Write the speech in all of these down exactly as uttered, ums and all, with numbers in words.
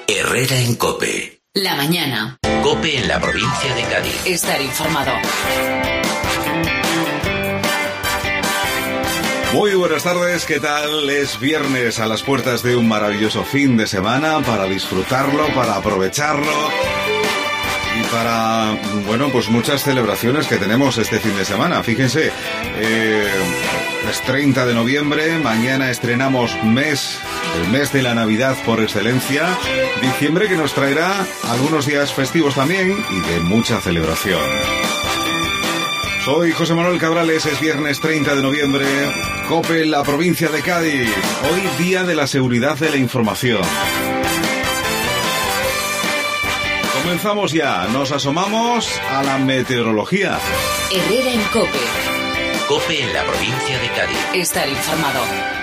Herrera en COPE. La mañana. COPE en la provincia de Cádiz. Estar informado. Muy buenas tardes, ¿qué tal? Es viernes a las puertas de un maravilloso fin de semana para disfrutarlo, para aprovecharlo y para, bueno, pues muchas celebraciones que tenemos este fin de semana. Fíjense, eh, es treinta de noviembre, mañana estrenamos mes, el mes de la Navidad por excelencia, diciembre que nos traerá algunos días festivos también y de mucha celebración. Soy José Manuel Cabrales, es viernes treinta de noviembre, COPE, la provincia de Cádiz. Hoy día de la seguridad de la información. Comenzamos ya, nos asomamos a la meteorología. Herrera en COPE. COPE en la provincia de Cádiz. Estar informado.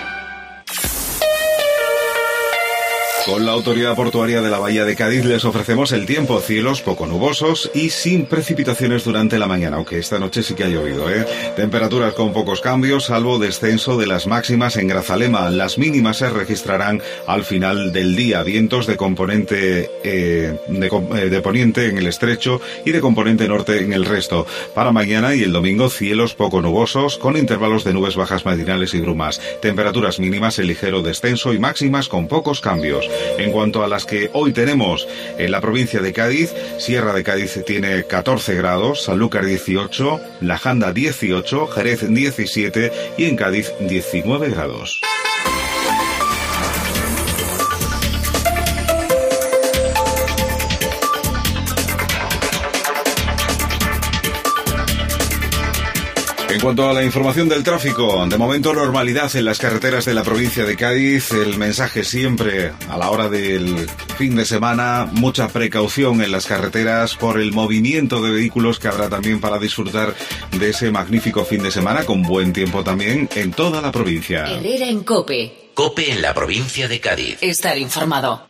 Con la Autoridad Portuaria de la Bahía de Cádiz les ofrecemos el tiempo, cielos poco nubosos y sin precipitaciones durante la mañana, aunque esta noche sí que ha llovido, ¿eh? Temperaturas con pocos cambios, salvo descenso de las máximas en Grazalema. Las mínimas se registrarán al final del día. Vientos de componente eh, de, eh, de poniente en el estrecho y de componente norte en el resto. Para mañana y el domingo, cielos poco nubosos con intervalos de nubes bajas matinales y brumas. Temperaturas mínimas en ligero descenso y máximas con pocos cambios. En cuanto a las que hoy tenemos en la provincia de Cádiz, Sierra de Cádiz tiene catorce grados, Sanlúcar dieciocho, La Janda dieciocho, Jerez diecisiete y en Cádiz diecinueve grados. En cuanto a la información del tráfico, de momento normalidad en las carreteras de la provincia de Cádiz. El mensaje siempre a la hora del fin de semana, mucha precaución en las carreteras por el movimiento de vehículos que habrá también para disfrutar de ese magnífico fin de semana con buen tiempo también en toda la provincia. Herrera en COPE. COPE en la provincia de Cádiz. Estar informado.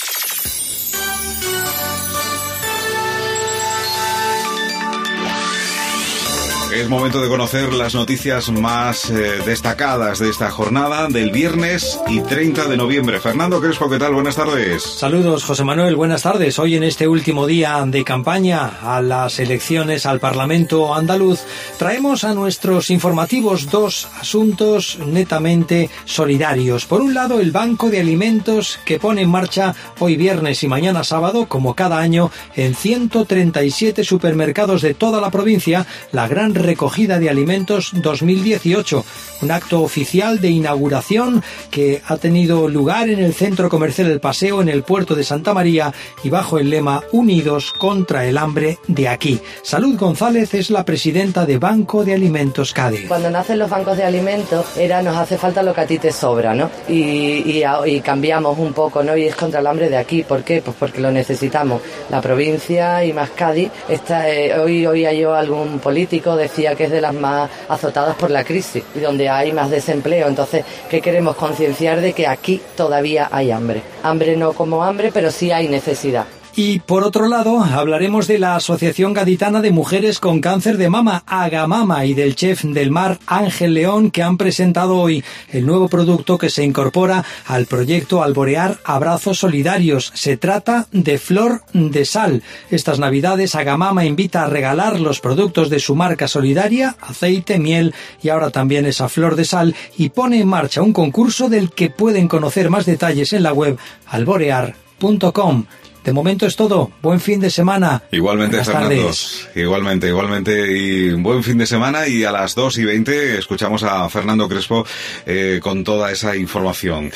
Es momento de conocer las noticias más eh, destacadas de esta jornada del viernes y treinta de noviembre. Fernando Crespo, ¿qué tal? Buenas tardes. Saludos, José Manuel, buenas tardes. Hoy en este último día de campaña a las elecciones al Parlamento andaluz, traemos a nuestros informativos dos asuntos netamente solidarios. Por un lado, el Banco de Alimentos que pone en marcha hoy viernes y mañana sábado, como cada año, en ciento treinta y siete supermercados de toda la provincia, la gran recogida de alimentos dos mil dieciocho, un acto oficial de inauguración que ha tenido lugar en el Centro Comercial El Paseo, en el puerto de Santa María, y bajo el lema Unidos contra el hambre de aquí. Salud González es la presidenta de Banco de Alimentos Cádiz. Cuando nacen los bancos de alimentos era nos hace falta lo que a ti te sobra, ¿no? Y, y, y cambiamos un poco, ¿no? Y es contra el hambre de aquí. ¿Por qué? Pues porque lo necesitamos. La provincia y más Cádiz. Está, eh, hoy oía yo a algún político decía que es de las más azotadas por la crisis y donde hay más desempleo. Entonces, ¿qué queremos? Concienciar de que aquí todavía hay hambre. Hambre no como hambre, pero sí hay necesidad. Y por otro lado, hablaremos de la Asociación Gaditana de Mujeres con Cáncer de Mama, Agamama, y del chef del mar Ángel León, que han presentado hoy el nuevo producto que se incorpora al proyecto Alborear Abrazos Solidarios. Se trata de flor de sal. Estas navidades Agamama invita a regalar los productos de su marca solidaria, aceite, miel y ahora también esa flor de sal, y pone en marcha un concurso del que pueden conocer más detalles en la web alborear punto com. De momento es todo. Buen fin de semana. Igualmente, Buenas Fernando. tardes. Igualmente, igualmente. Y buen fin de semana. Y a las dos y veinte escuchamos a Fernando Crespo eh, con toda esa información.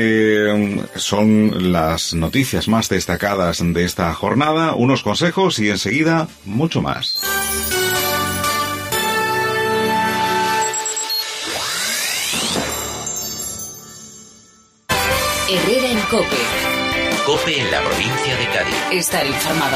Eh, son las noticias más destacadas de esta jornada, unos consejos y enseguida mucho más. Herrera en COPE. COPE en la provincia de Cádiz. Estar informado.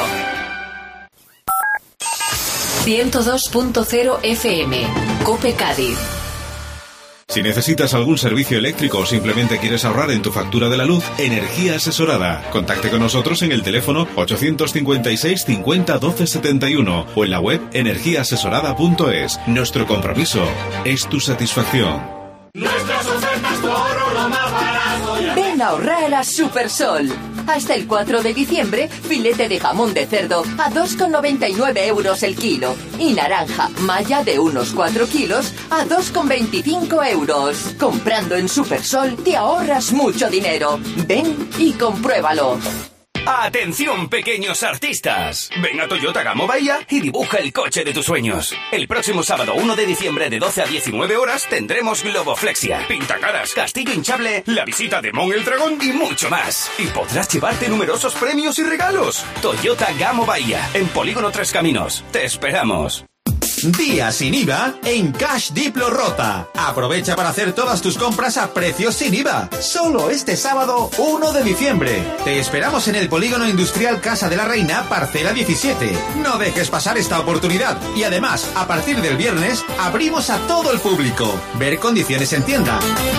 ciento dos punto cero F M. COPE Cádiz. Si necesitas algún servicio eléctrico o simplemente quieres ahorrar en tu factura de la luz, Energía Asesorada. Contacte con nosotros en el teléfono ochocientos cincuenta y seis cincuenta doce setenta y uno o en la web energía asesorada punto es. Nuestro compromiso es tu satisfacción. Nuestras ofertas por oro más barato. Ven a ahorrar a Supersol. Hasta el cuatro de diciembre, filete de jamón de cerdo a dos con noventa y nueve euros el kilo. Y naranja malla de unos cuatro kilos a dos con veinticinco euros. Comprando en Supersol te ahorras mucho dinero. Ven y compruébalo. ¡Atención, pequeños artistas! Ven a Toyota Gamo Bahía y dibuja el coche de tus sueños. El próximo sábado uno de diciembre de doce a diecinueve horas tendremos Globoflexia, pintacaras, castillo hinchable, la visita de Mon el Dragón y mucho más. Y podrás llevarte numerosos premios y regalos. Toyota Gamo Bahía, en Polígono Tres Caminos. Te esperamos. Día sin I V A en Cash Diplo Rota. Aprovecha para hacer todas tus compras a precios sin I V A. Solo este sábado uno de diciembre. Te esperamos en el Polígono Industrial Casa de la Reina, parcela diecisiete. No dejes pasar esta oportunidad. Y además, a partir del viernes, abrimos a todo el público. Ver condiciones en tienda.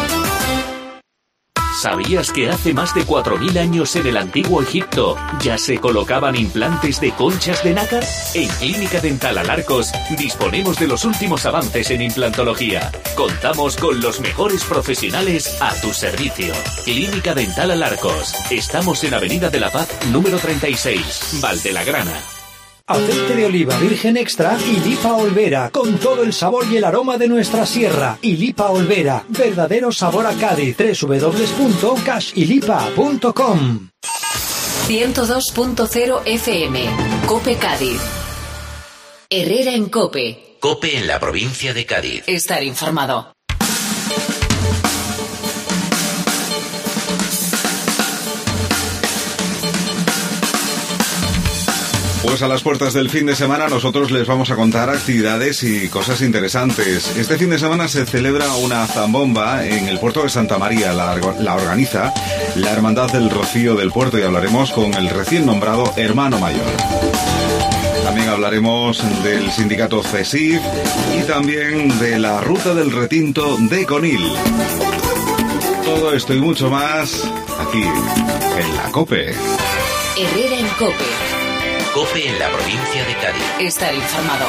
¿Sabías que hace más de cuatro mil años en el antiguo Egipto ya se colocaban implantes de conchas de nácar? En Clínica Dental Alarcos disponemos de los últimos avances en implantología. Contamos con los mejores profesionales a tu servicio. Clínica Dental Alarcos. Estamos en Avenida de la Paz, número treinta y seis, Valdelagrana. Aceite de oliva virgen extra y Lipa Olvera, con todo el sabor y el aroma de nuestra sierra. Y Lipa Olvera, verdadero sabor a Cádiz. doble u doble u doble u punto cash y lipa punto com. ciento dos punto cero F M, Cope Cádiz. Herrera en Cope. Cope en la provincia de Cádiz. Estar informado. Pues a las puertas del fin de semana nosotros les vamos a contar actividades y cosas interesantes. Este fin de semana se celebra una zambomba en el puerto de Santa María. La, la organiza la Hermandad del Rocío del Puerto y hablaremos con el recién nombrado hermano mayor. También hablaremos del sindicato CESIF y también de la ruta del retinto de Conil. Todo esto y mucho más aquí en la COPE. Herrera en Cope. Cope en la provincia de Cádiz. Estar informado.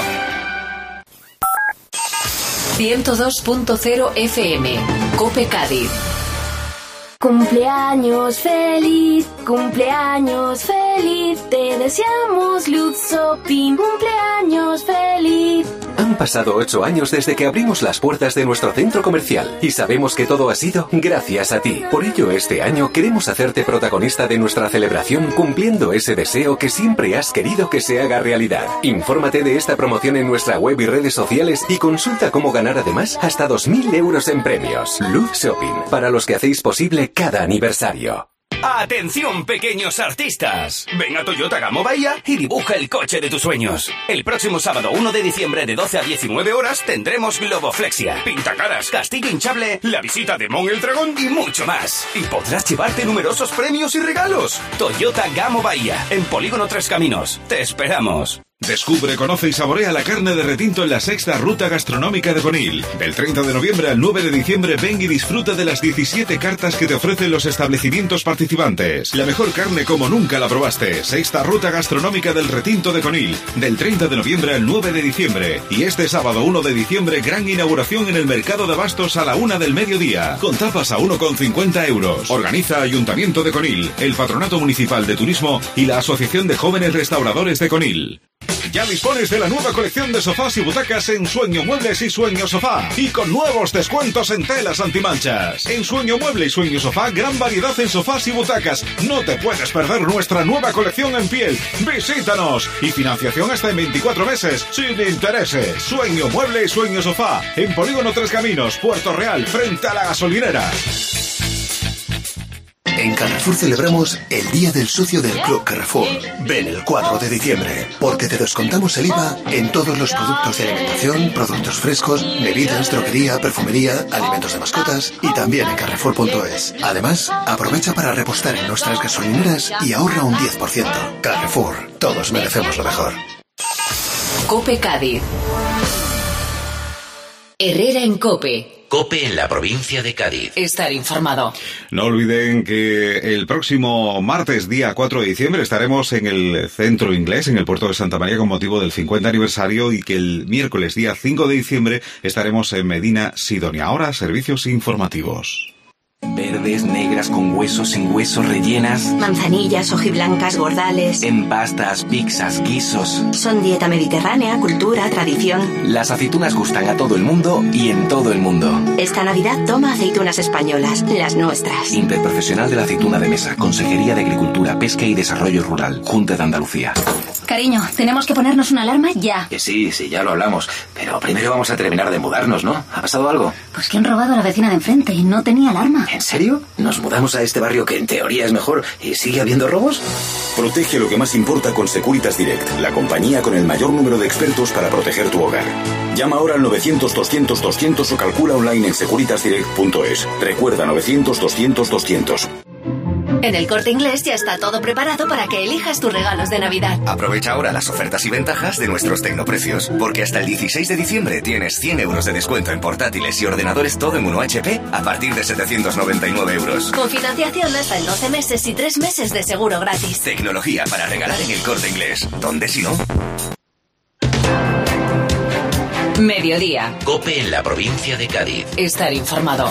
ciento dos punto cero F M, Cope Cádiz. Cumpleaños feliz, cumpleaños feliz, te deseamos Luz Shopping, cumpleaños feliz. Han pasado ocho años desde que abrimos las puertas de nuestro centro comercial y sabemos que todo ha sido gracias a ti. Por ello, este año queremos hacerte protagonista de nuestra celebración cumpliendo ese deseo que siempre has querido que se haga realidad. Infórmate de esta promoción en nuestra web y redes sociales y consulta cómo ganar además hasta dos mil euros en premios. Luz Shopping, para los que hacéis posible cada aniversario. ¡Atención, pequeños artistas! Ven a Toyota Gamo Bahía y dibuja el coche de tus sueños. El próximo sábado uno de diciembre de doce a diecinueve horas tendremos Globoflexia, pintacaras, castillo hinchable, la visita de Mon el Dragón y mucho más. Y podrás llevarte numerosos premios y regalos. Toyota Gamo Bahía, en Polígono Tres Caminos. Te esperamos. Descubre, conoce y saborea la carne de retinto en la sexta ruta gastronómica de Conil. Del treinta de noviembre al nueve de diciembre ven y disfruta de las diecisiete cartas que te ofrecen los establecimientos participantes. La mejor carne como nunca la probaste. Sexta ruta gastronómica del retinto de Conil. Del treinta de noviembre al nueve de diciembre. Y este sábado uno de diciembre gran inauguración en el mercado de abastos a la una del mediodía. Con tapas a uno con cincuenta euros. Organiza Ayuntamiento de Conil, el Patronato Municipal de Turismo y la Asociación de Jóvenes Restauradores de Conil. Ya dispones de la nueva colección de sofás y butacas en Sueño Muebles y Sueño Sofá. Y con nuevos descuentos en telas antimanchas. En Sueño Mueble y Sueño Sofá, gran variedad en sofás y butacas. No te puedes perder nuestra nueva colección en piel. Visítanos. Y financiación hasta en veinticuatro meses, sin intereses. Sueño Mueble y Sueño Sofá. En Polígono Tres Caminos, Puerto Real, frente a la gasolinera. En Carrefour celebramos el Día del Socio del Club Carrefour. Ven el cuatro de diciembre, porque te descontamos el I V A en todos los productos de alimentación, productos frescos, bebidas, droguería, perfumería, alimentos de mascotas y también en Carrefour punto es. Además, aprovecha para repostar en nuestras gasolineras y ahorra un diez por ciento. Carrefour, todos merecemos lo mejor. Cope Cádiz. Herrera en Cope. Cope en la provincia de Cádiz. Estar informado. No olviden que el próximo martes, día cuatro de diciembre, estaremos en el Centro Inglés, en el puerto de Santa María, con motivo del cincuenta aniversario, y que el miércoles, día cinco de diciembre, estaremos en Medina Sidonia. Ahora, servicios informativos. Verdes, negras, con hueso, sin hueso, rellenas. Manzanillas, hojiblancas, gordales. En pastas, pizzas, guisos. Son dieta mediterránea, cultura, tradición. Las aceitunas gustan a todo el mundo y en todo el mundo. Esta Navidad toma aceitunas españolas, las nuestras. Interprofesional de la aceituna de mesa. Consejería de Agricultura, Pesca y Desarrollo Rural. Junta de Andalucía. Cariño, tenemos que ponernos una alarma ya. Que sí, sí, ya lo hablamos. Pero primero vamos a terminar de mudarnos, ¿no? ¿Ha pasado algo? Pues que han robado a la vecina de enfrente y no tenía alarma. ¿En serio? ¿Nos mudamos a este barrio que en teoría es mejor y sigue habiendo robos? Protege lo que más importa con Securitas Direct, la compañía con el mayor número de expertos para proteger tu hogar. Llama ahora al novecientos doscientos doscientos o calcula online en securitas direct punto es. Recuerda novecientos doscientos doscientos. En El Corte Inglés ya está todo preparado para que elijas tus regalos de Navidad. Aprovecha ahora las ofertas y ventajas de nuestros tecnoprecios, porque hasta el dieciséis de diciembre tienes cien euros de descuento en portátiles y ordenadores todo en uno H P a partir de setecientos noventa y nueve euros. Con financiación hasta en doce meses y tres meses de seguro gratis. Tecnología para regalar en El Corte Inglés. ¿Dónde si no? Mediodía. COPE en la provincia de Cádiz. Estar informado.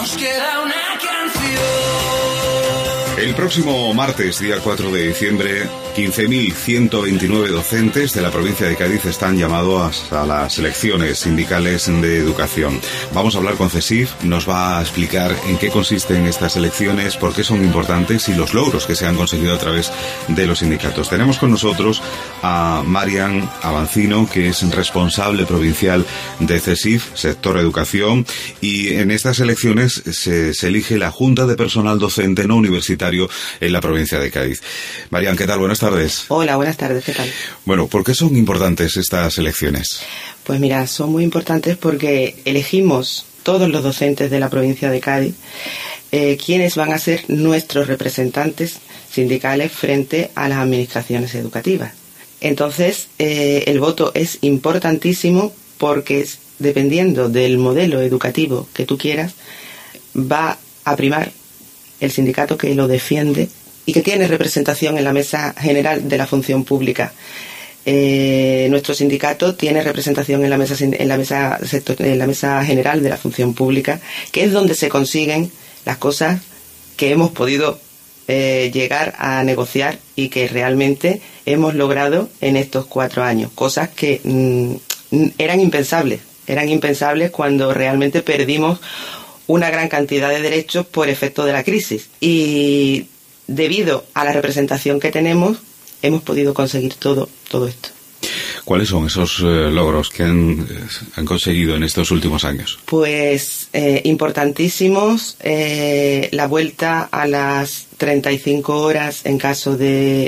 El próximo martes, día cuatro de diciembre, quince mil ciento veintinueve docentes de la provincia de Cádiz están llamados a las elecciones sindicales de educación. Vamos a hablar con CESIF, nos va a explicar en qué consisten estas elecciones, por qué son importantes y los logros que se han conseguido a través de los sindicatos. Tenemos con nosotros a Marian Avancino, que es responsable provincial de CESIF, sector educación, y en estas elecciones se, se elige la Junta de Personal Docente no Universitario en la provincia de Cádiz. Marian, ¿qué tal? Buenas tardes. Hola, buenas tardes, ¿qué tal? Bueno, ¿por qué son importantes estas elecciones? Pues mira, son muy importantes porque elegimos todos los docentes de la provincia de Cádiz eh, quienes van a ser nuestros representantes sindicales frente a las administraciones educativas. Entonces, eh, el voto es importantísimo porque dependiendo del modelo educativo que tú quieras, va a primar el sindicato que lo defiende y que tiene representación en la mesa general de la función pública. Eh, nuestro sindicato tiene representación en la mesa en la mesa sector, en la mesa general de la función pública, que es donde se consiguen las cosas que hemos podido eh, llegar a negociar y que realmente hemos logrado en estos cuatro años, cosas que mm, eran impensables, eran impensables cuando realmente perdimos una gran cantidad de derechos por efecto de la crisis, y debido a la representación que tenemos hemos podido conseguir todo todo esto. ¿Cuáles son esos eh, logros que han, eh, han conseguido en estos últimos años? Pues eh, importantísimos, eh, la vuelta a las treinta y cinco horas en caso de,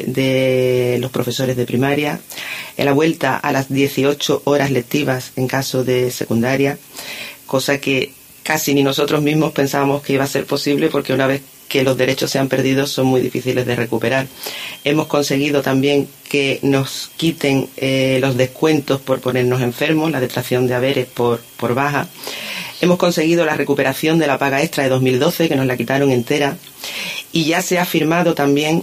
de los profesores de primaria, la vuelta a las dieciocho horas lectivas en caso de secundaria, cosa que casi ni nosotros mismos pensábamos que iba a ser posible, porque una vez que los derechos se han perdido son muy difíciles de recuperar. Hemos conseguido también que nos quiten eh, los descuentos por ponernos enfermos, la detracción de haberes por, por baja. Hemos conseguido la recuperación de la paga extra de dos mil doce, que nos la quitaron entera. Y ya se ha firmado también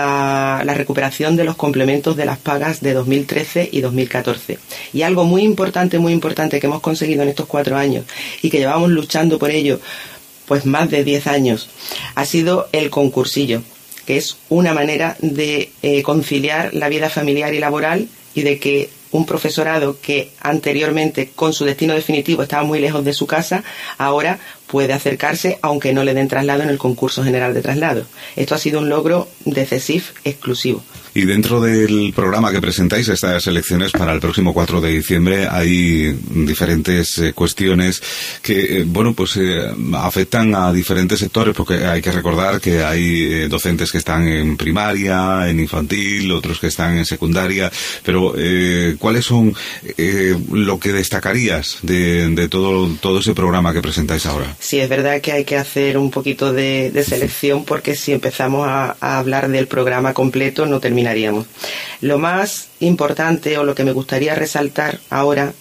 la, la recuperación de los complementos de las pagas de dos mil trece y dos mil catorce. Y algo muy importante, muy importante que hemos conseguido en estos cuatro años y que llevamos luchando por ello pues más de diez años, ha sido el concursillo, que es una manera de eh, conciliar la vida familiar y laboral y de que un profesorado que anteriormente con su destino definitivo estaba muy lejos de su casa, ahora puede acercarse aunque no le den traslado en el concurso general de traslado. Esto ha sido un logro de CESIF exclusivo. Y dentro del programa que presentáis estas elecciones para el próximo cuatro de diciembre hay diferentes eh, cuestiones que, eh, bueno, pues eh, afectan a diferentes sectores, porque hay que recordar que hay eh, docentes que están en primaria, en infantil, otros que están en secundaria, pero eh, ¿cuáles son eh, lo que destacarías de, de todo, todo ese programa que presentáis ahora? Sí, es verdad que hay que hacer un poquito de, de selección, porque si empezamos a, a hablar del programa completo no terminaríamos. Lo más importante, o lo que me gustaría resaltar ahora,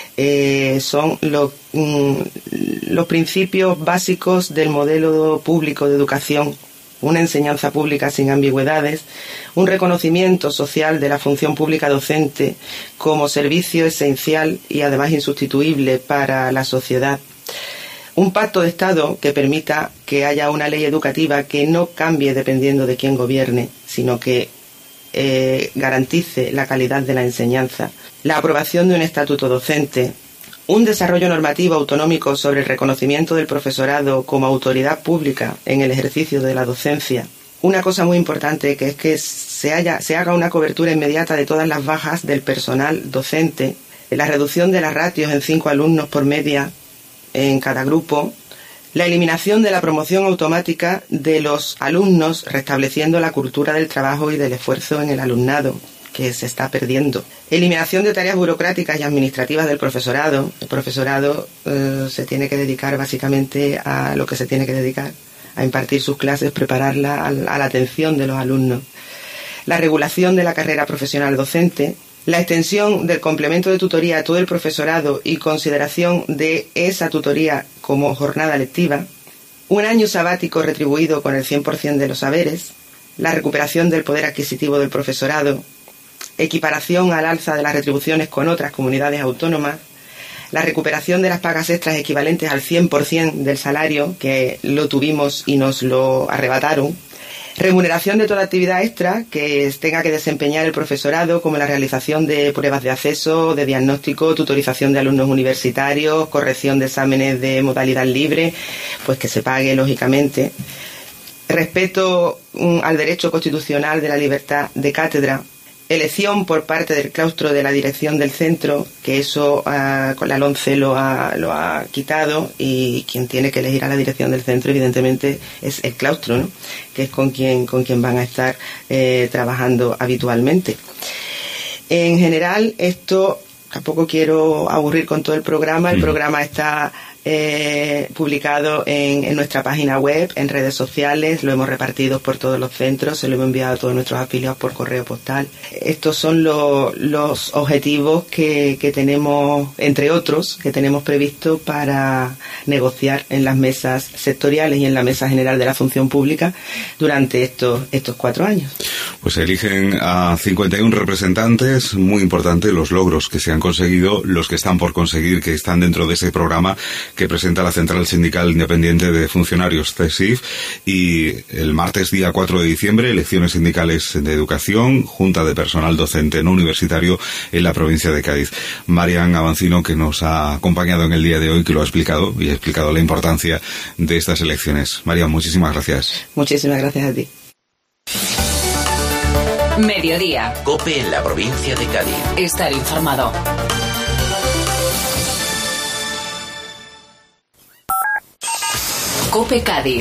eh, son lo, mm, los principios básicos del modelo público de educación. Una enseñanza pública sin ambigüedades, un reconocimiento social de la función pública docente como servicio esencial y además insustituible para la sociedad, Un pacto de Estado que permita que haya una ley educativa que no cambie dependiendo de quién gobierne, sino que eh, garantice la calidad de la enseñanza. La aprobación de un estatuto docente. Un desarrollo normativo autonómico sobre el reconocimiento del profesorado como autoridad pública en el ejercicio de la docencia. Una cosa muy importante, que es que se, haya, se haga una cobertura inmediata de todas las bajas del personal docente, la reducción de las ratios en cinco alumnos por media en cada grupo, la eliminación de la promoción automática de los alumnos, restableciendo la cultura del trabajo y del esfuerzo en el alumnado, que se está perdiendo. Eliminación de tareas burocráticas y administrativas del profesorado. El profesorado eh, se tiene que dedicar básicamente a lo que se tiene que dedicar, a impartir sus clases, prepararla a la atención de los alumnos. La regulación de la carrera profesional docente, la extensión del complemento de tutoría a todo el profesorado y consideración de esa tutoría como jornada lectiva, un año sabático retribuido con el cien por ciento de los saberes, la recuperación del poder adquisitivo del profesorado, equiparación al alza de las retribuciones con otras comunidades autónomas, la recuperación de las pagas extras equivalentes al cien por ciento del salario, que lo tuvimos y nos lo arrebataron, remuneración de toda actividad extra que tenga que desempeñar el profesorado, como la realización de pruebas de acceso, de diagnóstico, tutorización de alumnos universitarios, corrección de exámenes de modalidad libre, pues que se pague, lógicamente. Respeto um, al derecho constitucional de la libertad de cátedra. Elección por parte del claustro de la dirección del centro, que eso uh, con la LOMCE lo ha, lo ha quitado, y quien tiene que elegir a la dirección del centro evidentemente es el claustro, ¿no? Que es con quien, con quien van a estar eh, trabajando habitualmente. En general, esto tampoco quiero aburrir con todo el programa. El programa está eh, publicado en, en nuestra página web, en redes sociales, lo hemos repartido por todos los centros, se lo hemos enviado a todos nuestros afiliados por correo postal. Estos son lo, los objetivos que, que tenemos, entre otros, que tenemos previsto para negociar en las mesas sectoriales y en la mesa general de la función pública durante estos, estos cuatro años. Pues se eligen a cincuenta y uno representantes, muy importante los logros que se han conseguido, los que están por conseguir, que están dentro de ese programa que presenta la Central Sindical Independiente de Funcionarios, C S I F, y el martes día cuatro de diciembre, elecciones sindicales de educación, Junta de Personal Docente no Universitario en la provincia de Cádiz. Marian Avancino, que nos ha acompañado en el día de hoy, que lo ha explicado y ha explicado la importancia de estas elecciones. Marian, muchísimas gracias. Muchísimas gracias a ti. Mediodía. COPE en la provincia de Cádiz. Estar informado. COPE Cádiz.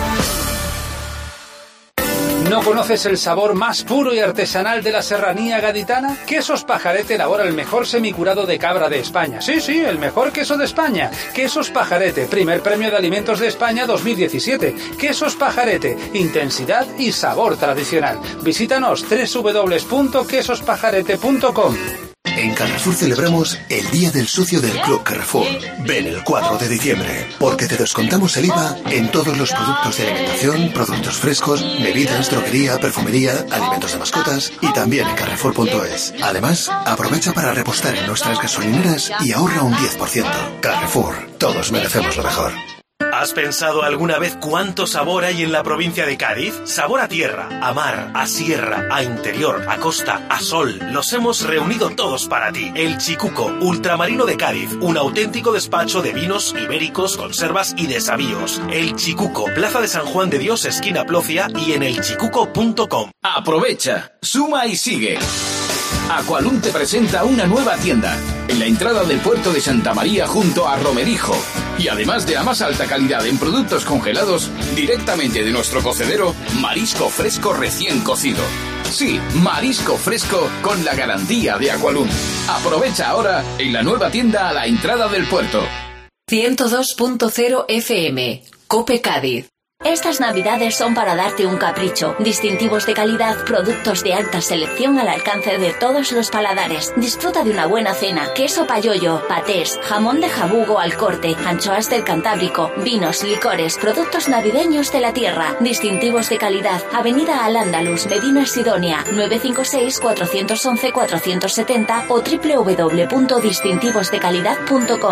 ¿No conoces el sabor más puro y artesanal de la serranía gaditana? Quesos Pajarete elabora el mejor semicurado de cabra de España. Sí, sí, el mejor queso de España. Quesos Pajarete, primer premio de alimentos de España dos mil diecisiete. Quesos Pajarete, intensidad y sabor tradicional. Visítanos doble u doble u doble u punto quesos pajarete punto com. En Carrefour celebramos el Día del Socio del Club Carrefour. Ven el cuatro de diciembre, porque te descontamos el I V A en todos los productos de alimentación, productos frescos, bebidas, droguería, perfumería, alimentos de mascotas y también en carrefour punto es. Además, aprovecha para repostar en nuestras gasolineras y ahorra un diez por ciento. Carrefour, todos merecemos lo mejor. ¿Has pensado alguna vez cuánto sabor hay en la provincia de Cádiz? Sabor a tierra, a mar, a sierra, a interior, a costa, a sol. Los hemos reunido todos para ti. El Chicuco, ultramarino de Cádiz. Un auténtico despacho de vinos ibéricos, conservas y desavíos. El Chicuco, Plaza de San Juan de Dios, esquina Plocia y en el chicuco punto com. Aprovecha, suma y sigue. Aqualum te presenta una nueva tienda en la entrada del puerto de Santa María junto a Romerijo. Y además de la más alta calidad en productos congelados, directamente de nuestro cocedero, marisco fresco recién cocido. Sí, marisco fresco con la garantía de Aqualum. Aprovecha ahora en la nueva tienda a la entrada del puerto. ciento dos punto cero F M, COPE Cádiz. Estas navidades son para darte un capricho. Distintivos de calidad, productos de alta selección al alcance de todos los paladares. Disfruta de una buena cena, queso payollo, patés, jamón de jabugo al corte, anchoas del Cantábrico, vinos, licores, productos navideños de la tierra. Distintivos de calidad, Avenida Al-Ándalus, Medina Sidonia, nueve cinco seis, cuatro uno uno, cuatro siete cero o doble u doble u doble u punto distintivos de calidad punto com.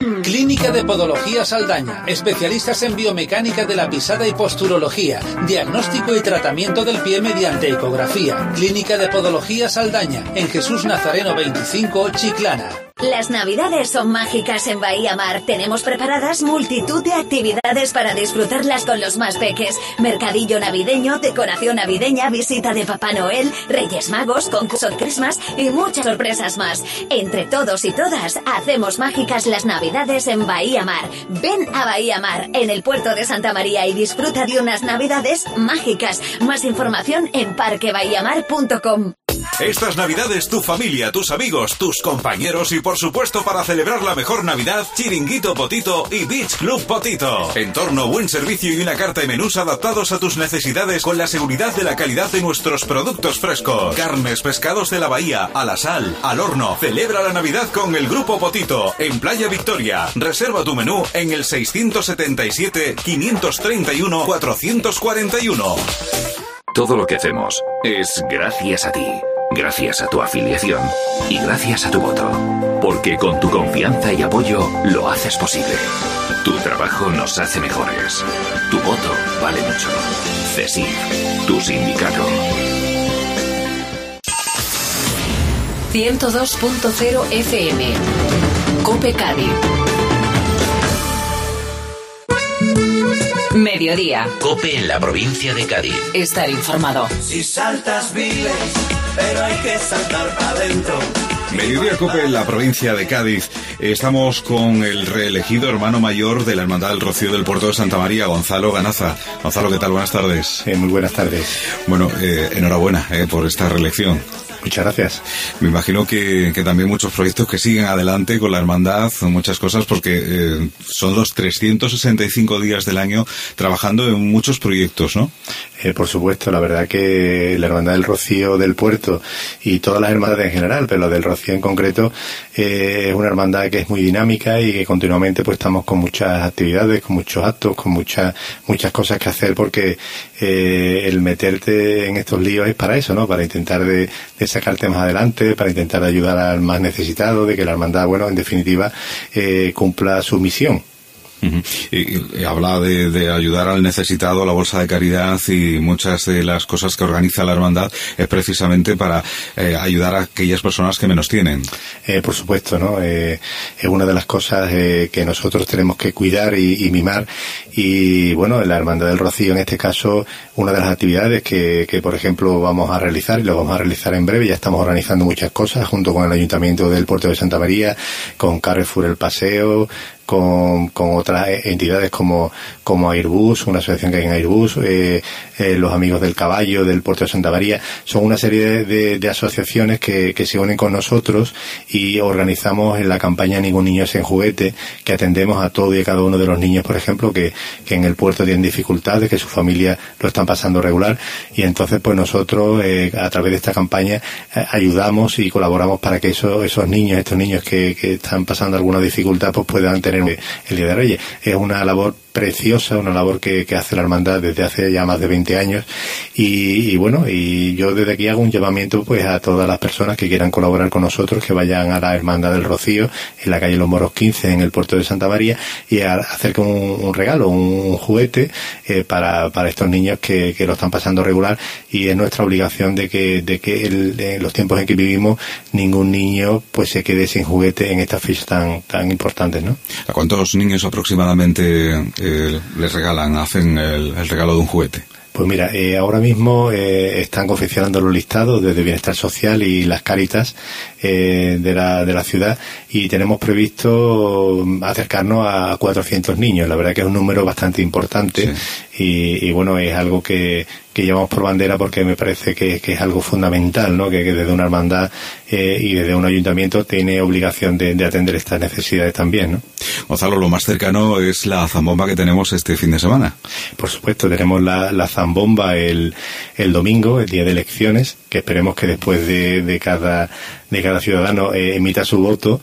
Clínica de Podología Saldaña, especialistas en biomecánica de la pisada y posturología, diagnóstico y tratamiento del pie mediante ecografía. Clínica de Podología Saldaña, en Jesús Nazareno veinticinco, Chiclana. Las Navidades son mágicas en Bahía Mar. Tenemos preparadas multitud de actividades para disfrutarlas con los más peques. Mercadillo navideño, decoración navideña, visita de Papá Noel, Reyes Magos, concurso de Christmas y muchas sorpresas más. Entre todos y todas, hacemos mágicas las Navidades en Bahía Mar. Ven a Bahía Mar, en el puerto de Santa María, y disfruta de unas Navidades mágicas. Más información en parque bahía mar punto com. Estas Navidades tu familia, tus amigos, tus compañeros y por supuesto para celebrar la mejor Navidad, Chiringuito Potito y Beach Club Potito. Entorno, buen servicio y una carta de menús adaptados a tus necesidades con la seguridad de la calidad de nuestros productos frescos. Carnes, pescados de la bahía, a la sal, al horno. Celebra la Navidad con el Grupo Potito en Playa Victoria. Reserva tu menú en el seiscientos setenta y siete, quinientos treinta y uno, cuatrocientos cuarenta y uno. Todo lo que hacemos es gracias a ti, gracias a tu afiliación y gracias a tu voto. Porque con tu confianza y apoyo lo haces posible. Tu trabajo nos hace mejores. Tu voto vale mucho. CESIF, tu sindicato. ciento dos punto cero F M. COPE Cádiz. Mediodía. COPE en la provincia de Cádiz. Estar informado. Si saltas vives, pero hay que saltar para adentro. Mediodía COPE en la provincia de Cádiz. Estamos con el reelegido hermano mayor de la Hermandad del Rocío del Puerto de Santa María, Gonzalo Ganaza. Gonzalo, ¿qué tal? Buenas tardes. Eh, muy buenas tardes. Bueno, eh, enhorabuena eh, por esta reelección. Muchas gracias. Me imagino que, que también muchos proyectos que siguen adelante con la hermandad, muchas cosas, porque eh, son los trescientos sesenta y cinco días del año trabajando en muchos proyectos, ¿no? Eh, por supuesto, la verdad que la Hermandad del Rocío del Puerto y todas las hermandades en general, pero la del Rocío en concreto, eh, es una hermandad que es muy dinámica y que continuamente pues estamos con muchas actividades, con muchos actos, con muchas muchas cosas que hacer, porque eh, el meterte en estos líos es para eso, ¿no? Para intentar de, de sacar temas adelante, para intentar ayudar al más necesitado, de que la hermandad, bueno, en definitiva, eh, cumpla su misión. Uh-huh. Y, y habla de, de ayudar al necesitado, la bolsa de caridad y muchas de las cosas que organiza la hermandad es precisamente para eh, ayudar a aquellas personas que menos tienen. Eh, por supuesto, ¿no? Eh, es una de las cosas eh, que nosotros tenemos que cuidar y, y mimar. Y bueno, la Hermandad del Rocío, en este caso, una de las actividades que, que por ejemplo vamos a realizar, y lo vamos a realizar en breve, ya estamos organizando muchas cosas junto con el Ayuntamiento del Puerto de Santa María, con Carrefour El Paseo, con, con otras entidades como, como Airbus, una asociación que hay en Airbus, eh, eh, los Amigos del Caballo del Puerto de Santa María. Son una serie de, de, de asociaciones que, que se unen con nosotros y organizamos en la campaña Ningún Niño Sin Juguete, que atendemos a todo y cada uno de los niños, por ejemplo, que, que en el puerto tienen dificultades, que su familia lo están pasando regular, y entonces pues nosotros eh, a través de esta campaña eh, ayudamos y colaboramos para que eso, esos niños, estos niños que, que están pasando alguna dificultad, pues puedan tener el Día de Reyes. Es una labor preciosa, una labor que, que hace la hermandad desde hace ya más de veinte años, y, y bueno, y yo desde aquí hago un llamamiento pues a todas las personas que quieran colaborar con nosotros, que vayan a la Hermandad del Rocío en la calle Los Moros quince en el Puerto de Santa María, y a hacer un, un regalo, un, un juguete eh, para, para estos niños que, que lo están pasando regular, y es nuestra obligación de que, de que el, en los tiempos en que vivimos ningún niño pues se quede sin juguete en estas fechas tan, tan importantes, ¿no? ¿A cuántos niños aproximadamente eh, les regalan, hacen el, el regalo de un juguete? Pues mira, eh, ahora mismo eh, están confeccionando los listados desde Bienestar Social y las Cáritas eh, de la de la ciudad, y tenemos previsto acercarnos a cuatrocientos niños. La verdad que es un número bastante importante, sí. y, y bueno, es algo que, que llevamos por bandera, porque me parece que, que es algo fundamental, ¿no? Que, que desde una hermandad eh, y desde un ayuntamiento tiene obligación de, de atender estas necesidades también, ¿no? Gonzalo, lo más cercano es la zambomba que tenemos este fin de semana. Por supuesto, tenemos la, la zambomba el, el domingo, el día de elecciones, que esperemos que después de, de cada de cada ciudadano eh, emita su voto.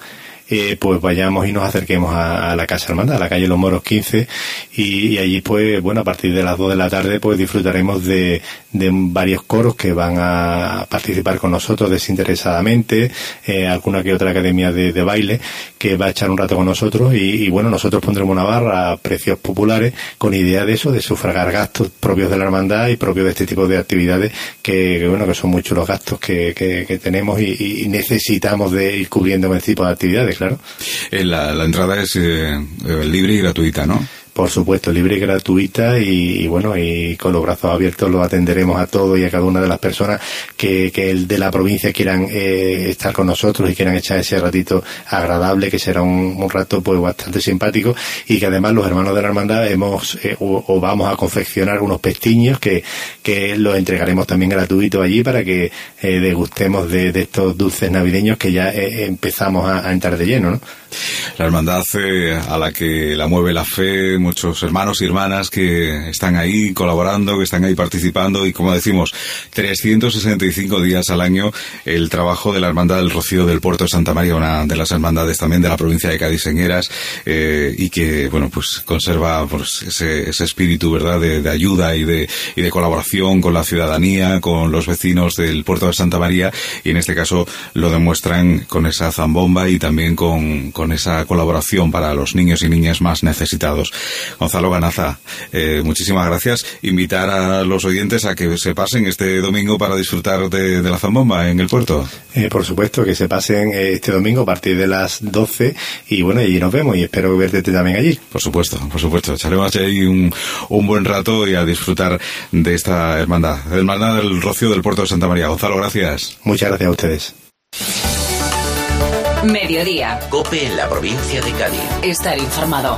eh, pues vayamos y nos acerquemos a, a la Casa Hermandad, a la calle Los Moros quince, y, y allí pues bueno, a partir de las dos de la tarde pues disfrutaremos de, de varios coros que van a participar con nosotros desinteresadamente, eh, alguna que otra academia de, de baile que va a echar un rato con nosotros, y, y bueno, nosotros pondremos una barra a precios populares con idea de eso, de sufragar gastos propios de la hermandad y propios de este tipo de actividades que, que bueno, que son muchos los gastos que, que, que tenemos y, y necesitamos de ir cubriendo con este tipo de actividades, claro. Eh, la, la entrada es eh, libre y gratuita, ¿no? Por supuesto, libre y gratuita, y, y bueno, y con los brazos abiertos los atenderemos a todos y a cada una de las personas que, que el de la provincia quieran eh, estar con nosotros y quieran echar ese ratito agradable, que será un, un rato pues bastante simpático, y que además los hermanos de la hermandad hemos eh, o, o vamos a confeccionar unos pestiños que, que los entregaremos también gratuitos allí para que eh, degustemos de, de estos dulces navideños que ya eh, empezamos a, a entrar de lleno, ¿no? La hermandad eh, a la que la mueve la fe, muchos hermanos y hermanas que están ahí colaborando, que están ahí participando, y como decimos, trescientos sesenta y cinco días al año el trabajo de la Hermandad del Rocío del Puerto de Santa María, una de las hermandades también de la provincia de Cádiz en Heras, eh, y que, bueno, pues conserva pues, ese, ese espíritu, ¿verdad?, de, de ayuda y de, y de colaboración con la ciudadanía, con los vecinos del Puerto de Santa María, y en este caso lo demuestran con esa zambomba y también con, con esa colaboración para los niños y niñas más necesitados. Gonzalo Ganaza, eh, muchísimas gracias. Invitar a los oyentes a que se pasen este domingo para disfrutar de, de la zambomba en el puerto. Eh, por supuesto, que se pasen eh, este domingo a partir de las doce, y bueno, allí nos vemos, y espero verte también allí. Por supuesto, por supuesto. Echaremos ahí un, un buen rato y a disfrutar de esta hermandad, la Hermandad del Rocío del Puerto de Santa María. Gonzalo, gracias. Muchas gracias a ustedes. Mediodía. COPE en la provincia de Cádiz. Estar informado.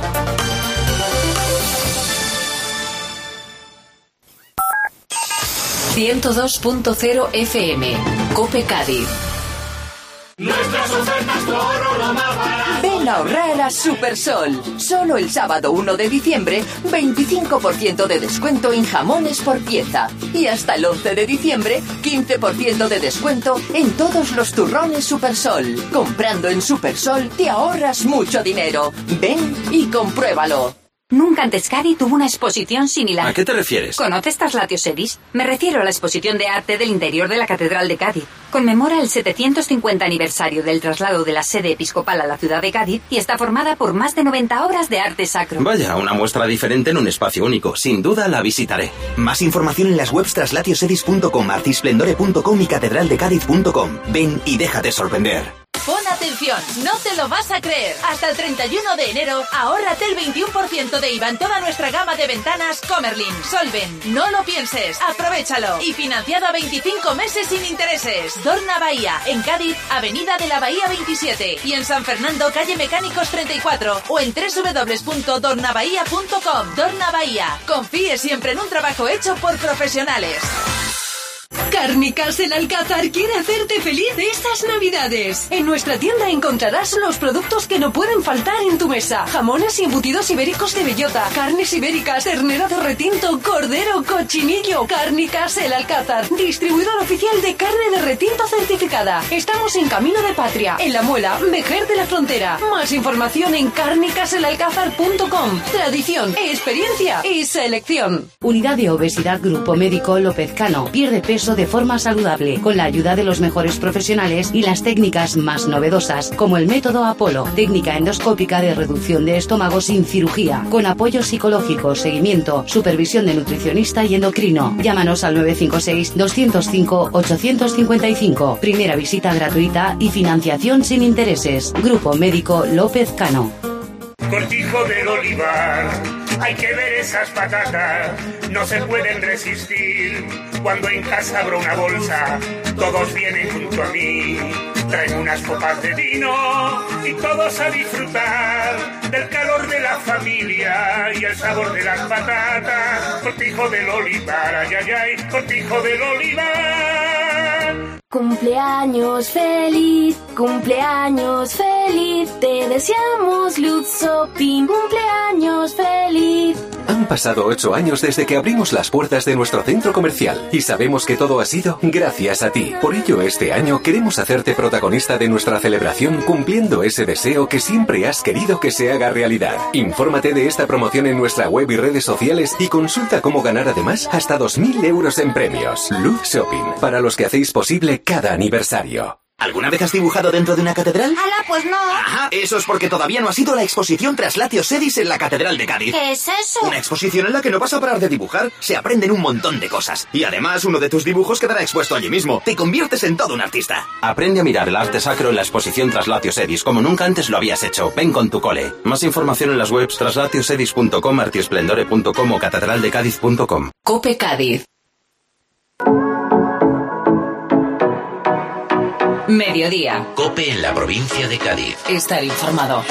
ciento dos punto cero F M. COPE Cádiz. Nuestras ofertas por oro más barato. Ven a ahorrar a Supersol. Solo el sábado uno de diciembre, veinticinco por ciento de descuento en jamones por pieza. Y hasta el once de diciembre, quince por ciento de descuento en todos los turrones Supersol. Comprando en Supersol te ahorras mucho dinero. Ven y compruébalo. Nunca antes Cádiz tuvo una exposición similar. ¿A qué te refieres? ¿Conoces Traslatio Sedis? Me refiero a la exposición de arte del interior de la Catedral de Cádiz. Conmemora el setecientos cincuenta aniversario del traslado de la sede episcopal a la ciudad de Cádiz y está formada por más de noventa obras de arte sacro. Vaya, una muestra diferente en un espacio único. Sin duda la visitaré. Más información en las webs traslatiosedis punto com, artisplendore punto com y catedraldecadiz punto com. Ven y déjate sorprender. Pon atención, no te lo vas a creer. Hasta el treinta y uno de enero, ahórrate el veintiuno por ciento de I V A en toda nuestra gama de ventanas Comerlin, Solven. No lo pienses, aprovechalo. Y financiado a veinticinco meses sin intereses. Dorna Bahía, en Cádiz, Avenida de la Bahía veintisiete. Y en San Fernando, calle Mecánicos treinta y cuatro. O en doble u doble u doble u punto dorna bahía punto com. Dorna Bahía, confíe siempre en un trabajo hecho por profesionales. Cárnicas El Alcázar quiere hacerte feliz estas Navidades. En nuestra tienda encontrarás los productos que no pueden faltar en tu mesa. Jamones y embutidos ibéricos de bellota, carnes ibéricas, ternera de retinto, cordero, cochinillo. Cárnicas El Alcázar, distribuidor oficial de carne de retinto certificada. Estamos en Camino de Patria, en La Muela, Vejer de la Frontera. Más información en cárnicas el alcázar punto com. Tradición, experiencia y selección. Unidad de Obesidad Grupo Médico López Cano. Pierde peso de forma saludable, con la ayuda de los mejores profesionales y las técnicas más novedosas, como el método Apolo, técnica endoscópica de reducción de estómago sin cirugía, con apoyo psicológico, seguimiento, supervisión de nutricionista y endocrino. Llámanos al nueve cinco seis, dos cero cinco, ocho cinco cinco. Primera visita gratuita y financiación sin intereses. Grupo Médico López Cano. Cortijo del Olivar, hay que ver esas patatas, no se pueden resistir. Cuando en casa abro una bolsa, todos vienen junto a mí. Traen unas copas de vino y todos a disfrutar del calor de la familia y el sabor de las patatas. Cortijo del Olivar, ay, ay, ay, Cortijo del Olivar. Cumpleaños feliz, cumpleaños feliz, te deseamos Luz Shopping, cumpleaños feliz. Han pasado ocho años desde que abrimos las puertas de nuestro centro comercial y sabemos que todo ha sido gracias a ti. Por ello, este año queremos hacerte protagonista de nuestra celebración cumpliendo ese deseo que siempre has querido que se haga realidad. Infórmate de esta promoción en nuestra web y redes sociales y consulta cómo ganar además hasta dos mil euros en premios. Luz Shopping, para los que hacéis posible cada aniversario. ¿Alguna vez has dibujado dentro de una catedral? ¡Hala, pues no! Ajá, eso es porque todavía no ha sido la exposición Traslatio Sedis en la Catedral de Cádiz. ¿Qué es eso? Una exposición en la que no vas a parar de dibujar. Se aprenden un montón de cosas. Y además, uno de tus dibujos quedará expuesto allí mismo. Te conviertes en todo un artista. Aprende a mirar el arte sacro en la exposición Traslatio Sedis, como nunca antes lo habías hecho. Ven con tu cole. Más información en las webs traslatiosedis punto com, artiesplendore punto com o catedral de cádiz punto com. Cope Cádiz. Mediodía. Cope en la provincia de Cádiz. Estar informado.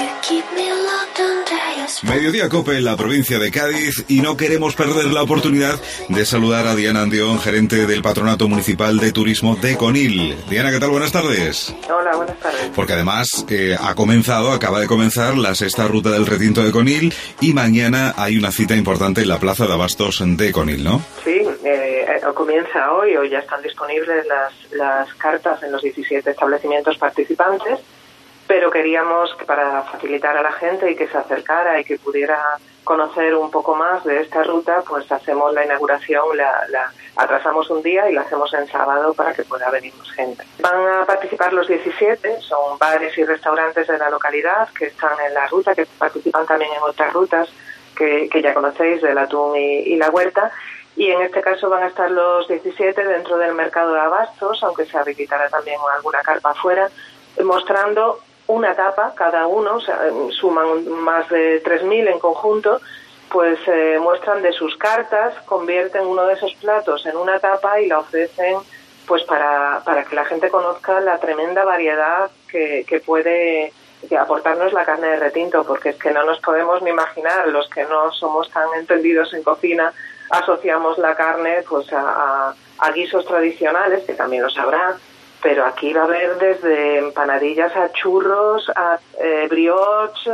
Mediodía Cope en la provincia de Cádiz y no queremos perder la oportunidad de saludar a Diana Andión, gerente del Patronato Municipal de Turismo de Conil. Diana, ¿qué tal? Buenas tardes. Hola, buenas tardes. Porque además eh, ha comenzado, acaba de comenzar la sexta ruta del retinto de Conil y mañana hay una cita importante en la Plaza de Abastos de Conil, ¿no? Sí, eh, comienza hoy, hoy ya están disponibles las, las cartas en los diecisiete establecimientos participantes, pero queríamos que para facilitar a la gente y que se acercara y que pudiera conocer un poco más de esta ruta, pues hacemos la inauguración, la, la atrasamos un día y la hacemos en sábado para que pueda venir más gente. Van a participar los diecisiete, son bares y restaurantes de la localidad que están en la ruta, que participan también en otras rutas que, que ya conocéis, del Atún y, y la Huerta. Y en este caso van a estar los diecisiete dentro del mercado de Abastos, aunque se habilitará también alguna carpa afuera, mostrando una tapa cada uno, o sea, suman más de tres mil en conjunto, pues eh, muestran de sus cartas, convierten uno de esos platos en una tapa y la ofrecen pues para, para que la gente conozca la tremenda variedad que, que puede que aportarnos la carne de retinto, porque es que no nos podemos ni imaginar, los que no somos tan entendidos en cocina, asociamos la carne pues a, a, a guisos tradicionales, que también los habrá, pero aquí va a haber desde empanadillas a churros, a eh, brioches,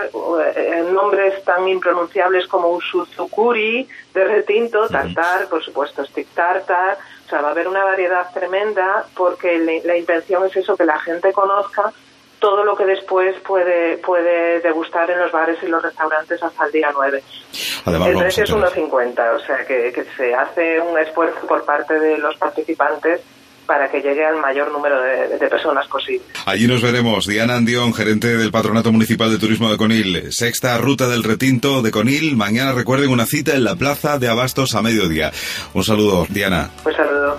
eh, nombres tan impronunciables como usuzucuri de retinto, tartar, por supuesto stick tartar, o sea, va a haber una variedad tremenda porque le, la intención es eso, que la gente conozca todo lo que después puede puede degustar en los bares y los restaurantes hasta el día nueve. Además, el precio es uno cincuenta, o sea que, que se hace un esfuerzo por parte de los participantes para que llegue al mayor número de, de personas posible. Allí nos veremos. Diana Andión, gerente del Patronato Municipal de Turismo de Conil. Sexta ruta del retinto de Conil. Mañana recuerden una cita en la Plaza de Abastos a mediodía. Un saludo, Diana. Un saludo.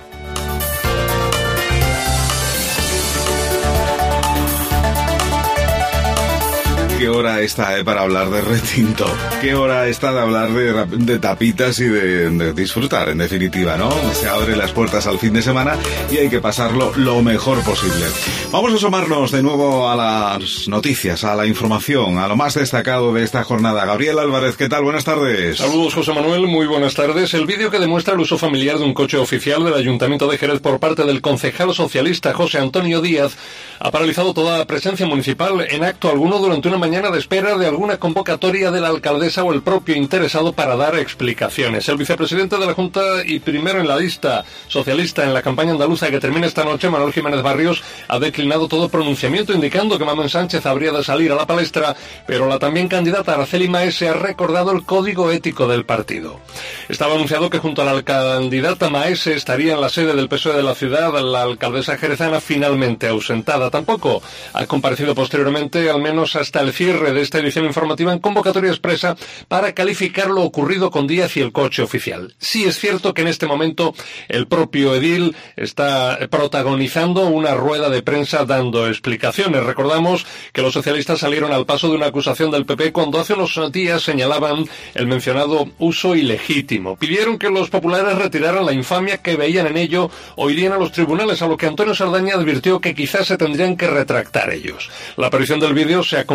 ¿Qué hora está eh, para hablar de retinto? ¿Qué hora está de hablar de, de tapitas y de, de disfrutar, en definitiva, ¿no? Se abren las puertas al fin de semana y hay que pasarlo lo mejor posible. Vamos a asomarnos de nuevo a las noticias, a la información, a lo más destacado de esta jornada. Gabriel Álvarez, ¿qué tal? Buenas tardes. Saludos, José Manuel, muy buenas tardes. El vídeo que demuestra el uso familiar de un coche oficial del Ayuntamiento de Jerez por parte del concejal socialista José Antonio Díaz ha paralizado toda presencia municipal en acto alguno durante una mañana de espera de alguna convocatoria de la alcaldesa o el propio interesado para dar explicaciones. El vicepresidente de la Junta y primero en la lista socialista en la campaña andaluza que termina esta noche, Manuel Jiménez Barrios, ha declinado todo pronunciamiento indicando que Manuel Sánchez habría de salir a la palestra, pero la también candidata Araceli Maese ha recordado el código ético del partido. Estaba anunciado que junto a la candidata Maese estaría en la sede del P S O E de la ciudad la alcaldesa jerezana, finalmente ausentada. Tampoco ha comparecido posteriormente, al menos hasta el cierre de esta edición informativa, en convocatoria expresa para calificar lo ocurrido con Díaz y el coche oficial. Sí es cierto que en este momento el propio edil está protagonizando una rueda de prensa dando explicaciones. Recordamos que los socialistas salieron al paso de una acusación del P P cuando hace unos días señalaban el mencionado uso ilegítimo. Pidieron que los populares retiraran la infamia que veían en ello o irían a los tribunales, a lo que Antonio Saldaña advirtió que quizás se tendrían que retractar ellos. La aparición del vídeo se acompañó en la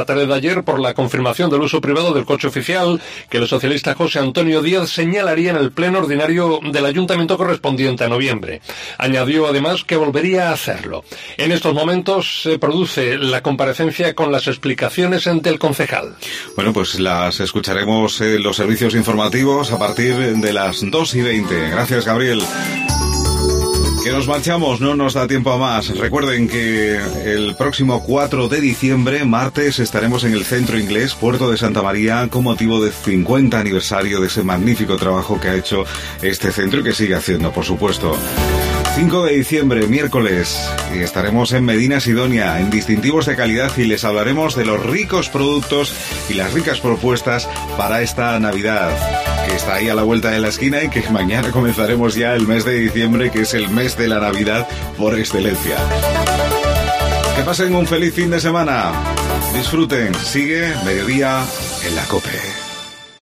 tarde de ayer por la confirmación del uso privado del coche oficial que el socialista José Antonio Díaz señalaría en el pleno ordinario del ayuntamiento correspondiente a noviembre. Añadió además que volvería a hacerlo. En estos momentos se produce la comparecencia con las explicaciones ante el concejal. Bueno, pues las escucharemos en los servicios informativos a partir de las dos y veinte. Gracias, Gabriel. Que nos marchamos, no nos da tiempo a más. Recuerden que el próximo cuatro de diciembre, martes, estaremos en el Centro Inglés, Puerto de Santa María, con motivo del cincuenta aniversario de ese magnífico trabajo que ha hecho este centro y que sigue haciendo, por supuesto. cinco de diciembre, miércoles, y estaremos en Medina Sidonia, en distintivos de calidad, y les hablaremos de los ricos productos y las ricas propuestas para esta Navidad, que está ahí a la vuelta de la esquina, y que mañana comenzaremos ya el mes de diciembre, que es el mes de la Navidad por excelencia. Que pasen un feliz fin de semana. Disfruten. Sigue Mediodía en la COPE.